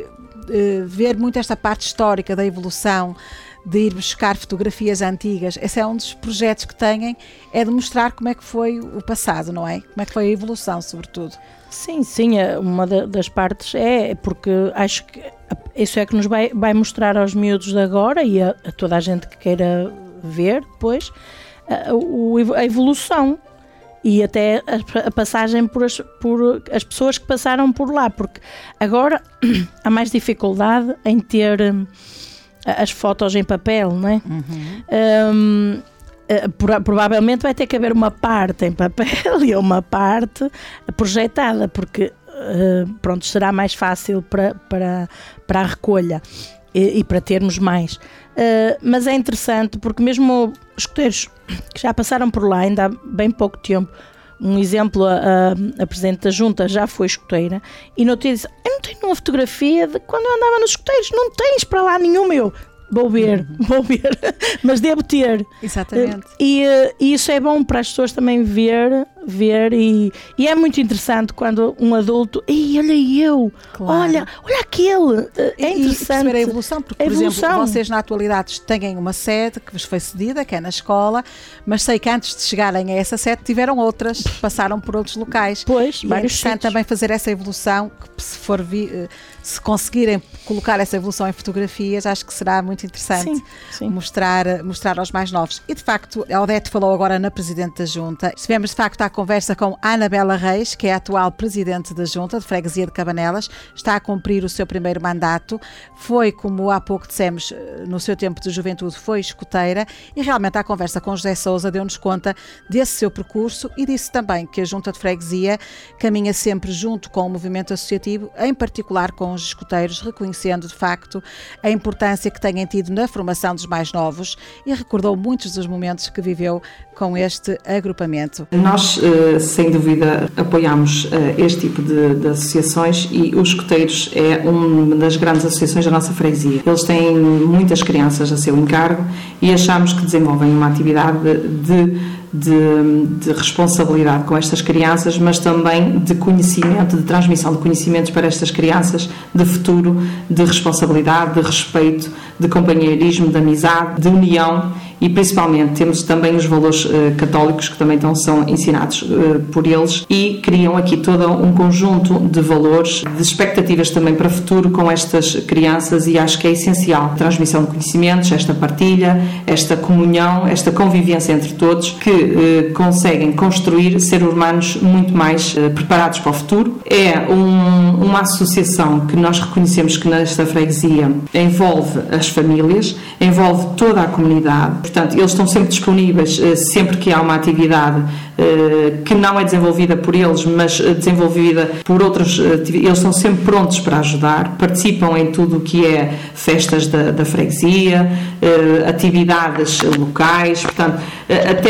ver muito esta parte histórica da evolução, de ir buscar fotografias antigas. Esse é um dos projetos que têm, é de mostrar como é que foi o passado, não é? Como é que foi a evolução, sobretudo. Sim, uma das partes é porque acho que isso é que nos vai mostrar aos miúdos de agora e a toda a gente que queira ver depois a evolução e até a passagem por as pessoas que passaram por lá, porque agora há mais dificuldade em ter as fotos em papel, não é? Provavelmente vai ter que haver uma parte em papel e uma parte projetada, porque pronto, será mais fácil para a recolha e para termos mais. Mas é interessante porque mesmo os escuteiros que já passaram por lá ainda há bem pouco tempo, um exemplo, a Presidente da Junta já foi escuteira e no outro dia disse: eu não tenho uma fotografia de quando eu andava nos escuteiros. Não tens para lá nenhuma. Eu vou ver, mas devo ter. Exatamente. E isso é bom para as pessoas também ver e é muito interessante quando um adulto, ei, olha eu, claro. olha aquele, é interessante. E perceber a evolução, porque, por exemplo, vocês na atualidade têm uma sede que vos foi cedida, que é na escola, mas sei que antes de chegarem a essa sede tiveram outras, passaram por outros locais. Pois, e é interessante também fazer essa evolução, que se conseguirem colocar essa evolução em fotografias, acho que será muito interessante sim. Mostrar aos mais novos. E de facto, a Odete falou agora na Presidente da Junta. Estivemos de facto à conversa com Anabela Reis, que é a atual Presidente da Junta de Freguesia de Cabanelas, está a cumprir o seu primeiro mandato, foi, como há pouco dissemos, no seu tempo de juventude foi escuteira, e realmente a conversa com José Sousa deu-nos conta desse seu percurso e disse também que a Junta de Freguesia caminha sempre junto com o movimento associativo, em particular com os escuteiros, reconhecendo de facto a importância que têm tido na formação dos mais novos, e recordou muitos dos momentos que viveu com este agrupamento. Nós, sem dúvida, apoiamos este tipo de associações, e os escuteiros é uma das grandes associações da nossa freguesia. Eles têm muitas crianças a seu encargo e achamos que desenvolvem uma atividade de responsabilidade com estas crianças, mas também de conhecimento, de transmissão de conhecimentos para estas crianças, de futuro, de responsabilidade, de respeito, de companheirismo, de amizade, de união, e principalmente temos também os valores católicos que também são ensinados por eles, e criam aqui todo um conjunto de valores, de expectativas também para o futuro com estas crianças, e acho que é essencial a transmissão de conhecimentos, esta partilha, esta comunhão, esta convivência entre todos, que conseguem construir seres humanos muito mais preparados para o futuro. É uma associação que nós reconhecemos que nesta freguesia envolve as famílias, envolve toda a comunidade. Portanto, eles estão sempre disponíveis, sempre que há uma atividade que não é desenvolvida por eles, mas desenvolvida por outros, eles estão sempre prontos para ajudar, participam em tudo o que é festas da freguesia, atividades locais, portanto, até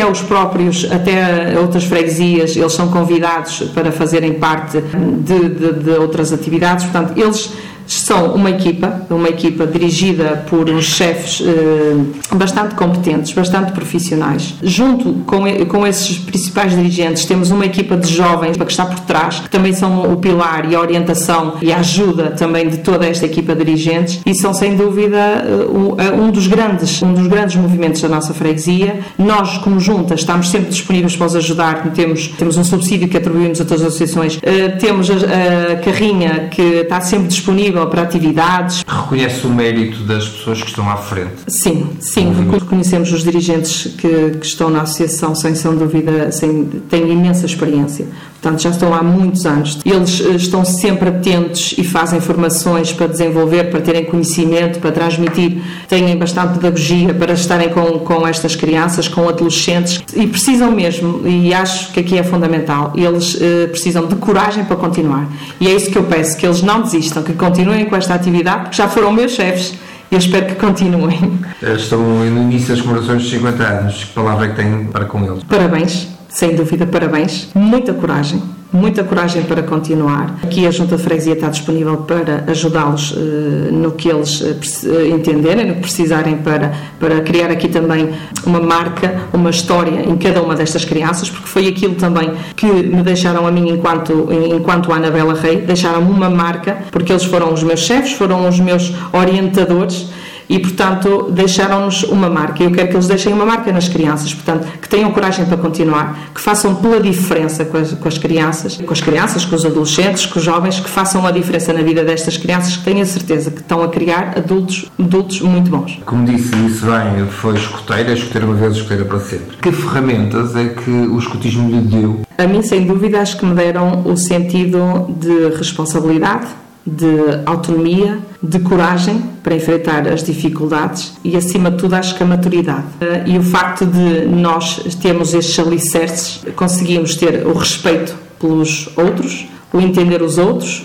outras freguesias, eles são convidados para fazerem parte de outras atividades, portanto, eles são uma equipa dirigida por uns chefes bastante competentes, bastante profissionais. Junto com esses principais dirigentes, temos uma equipa de jovens que está por trás, que também são o pilar e a orientação e a ajuda também de toda esta equipa de dirigentes, e são sem dúvida um dos grandes movimentos da nossa freguesia. Nós, como junta, estamos sempre disponíveis para os ajudar. Temos um subsídio que atribuímos a todas as associações, temos a carrinha que está sempre disponível para atividades. Reconhece o mérito das pessoas que estão à frente? Sim, reconhecemos os dirigentes que estão na associação, sem dúvida, têm imensa experiência. Portanto, já estão há muitos anos. Eles estão sempre atentos e fazem formações para desenvolver, para terem conhecimento, para transmitir. Têm bastante pedagogia para estarem com estas crianças, com adolescentes, e precisam mesmo, e acho que aqui é fundamental, eles precisam de coragem para continuar. E é isso que eu peço, que eles não desistam, que continuem com esta atividade, porque já foram meus chefes. Eu espero que continuem. Estão no início das comemorações de 50 anos. Que palavra é que têm para com eles? Parabéns. Sem dúvida, parabéns, muita coragem, muita coragem para continuar. Aqui a Junta de Freguesia está disponível para ajudá-los no que eles entenderem, no que precisarem para criar aqui também uma marca, uma história em cada uma destas crianças, porque foi aquilo também que me deixaram a mim enquanto Anabela Rei, deixaram-me uma marca, porque eles foram os meus chefes, foram os meus orientadores, e, portanto, deixaram-nos uma marca. Eu quero que eles deixem uma marca nas crianças, portanto, que tenham coragem para continuar, que façam pela diferença com as crianças, com os adolescentes, com os jovens, que façam a diferença na vida destas crianças, que tenho a certeza que estão a criar adultos muito bons. Como disse bem, foi escoteira uma vez, escoteira para sempre. Que ferramentas é que o escotismo lhe deu? A mim, sem dúvida, acho que me deram o sentido de responsabilidade, de autonomia, de coragem para enfrentar as dificuldades e, acima de tudo, acho que a maturidade. E o facto de nós termos estes alicerces, conseguimos ter o respeito pelos outros, o entender os outros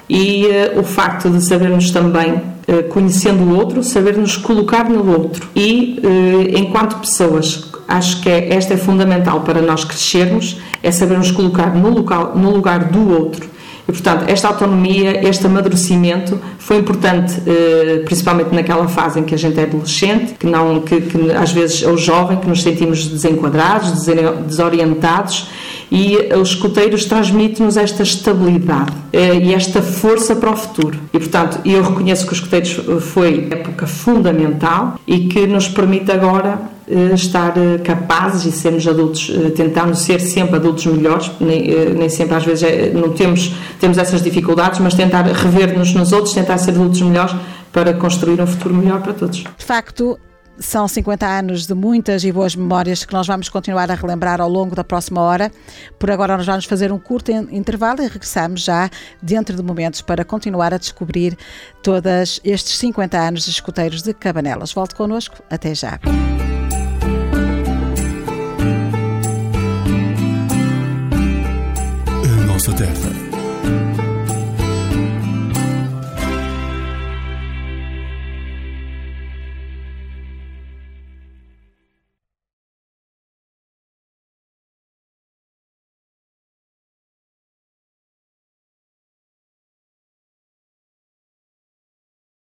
e o facto de sabermos também, conhecendo o outro, saber-nos colocar no outro. E, enquanto pessoas, acho que esta é fundamental para nós crescermos, é sabermos colocar no lugar do outro. E, portanto, esta autonomia, este amadurecimento foi importante, principalmente naquela fase em que a gente é adolescente, que às vezes é o jovem, que nos sentimos desenquadrados, desorientados, e os escoteiros transmitem-nos esta estabilidade e esta força para o futuro. E, portanto, eu reconheço que os escoteiros foi uma época fundamental e que nos permite agora estar capazes e sermos adultos, tentarmos ser sempre adultos melhores, nem sempre às vezes não temos essas dificuldades, mas tentar rever-nos nos outros, tentar ser adultos melhores para construir um futuro melhor para todos. De facto, são 50 anos de muitas e boas memórias que nós vamos continuar a relembrar ao longo da próxima hora. Por agora nós vamos fazer um curto intervalo e regressamos já dentro de momentos para continuar a descobrir todos estes 50 anos de escoteiros de Cabanelas. Volte connosco, até já. A nossa terra